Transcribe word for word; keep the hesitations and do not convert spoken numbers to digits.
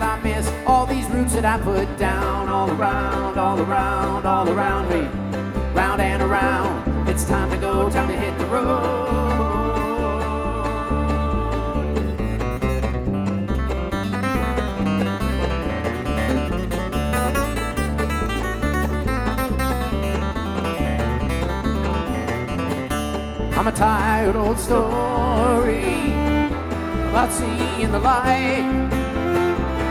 that I miss, all these roots that I put down, all around, all around, all around me, round and around. It's time to go, time to hit the road. I'm a tired old story about seeing the light.